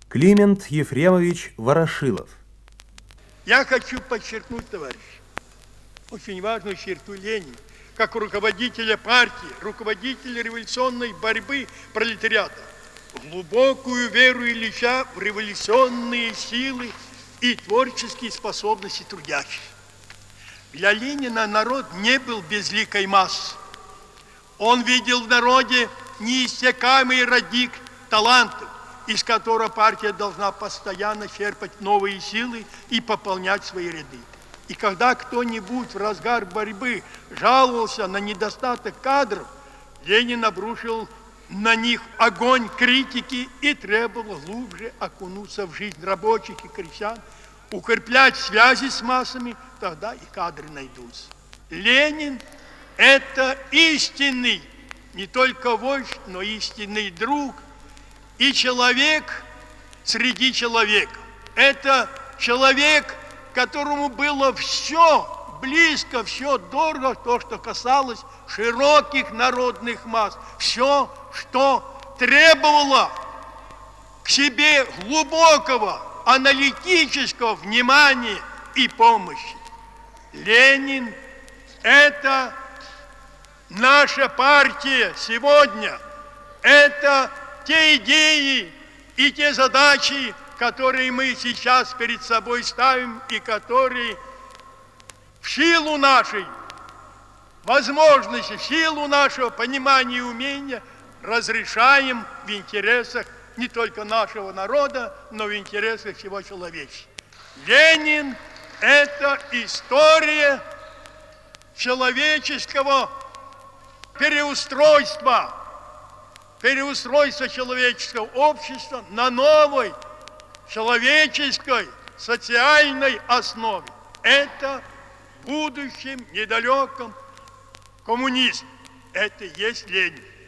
Климент Ефремович Ворошилов. Я хочу подчеркнуть, товарищ, очень важную черту Ленина, как руководителя партии, руководителя революционной борьбы пролетариата, глубокую веру Ильича в революционные силы и творческие способности трудящих. Для Ленина народ не был безликой массы. Он видел в народе неиссякаемый родник талантов, из которого партия должна постоянно черпать новые силы и пополнять свои ряды. И когда кто-нибудь в разгар борьбы жаловался на недостаток кадров, Ленин обрушил на них огонь критики и требовал глубже окунуться в жизнь рабочих и крестьян, укреплять связи с массами, тогда и кадры найдутся. Ленин – это истинный не только вождь, но истинный друг и человек среди человеков. Это человек, которому было все близко, все дорого, то, что касалось широких народных масс, все, что требовало к себе глубокого аналитического внимания и помощи. Ленин – это наша партия сегодня, это те идеи и те задачи, которые мы сейчас перед собой ставим и которые в силу нашей возможности, в силу нашего понимания и умения разрешаем в интересах не только нашего народа, но в интересах всего человечества. Ленин – это история человеческого переустройства человеческого общества на новой человеческой социальной основе. Это в будущем недалеком коммунизм. Это и есть Ленин.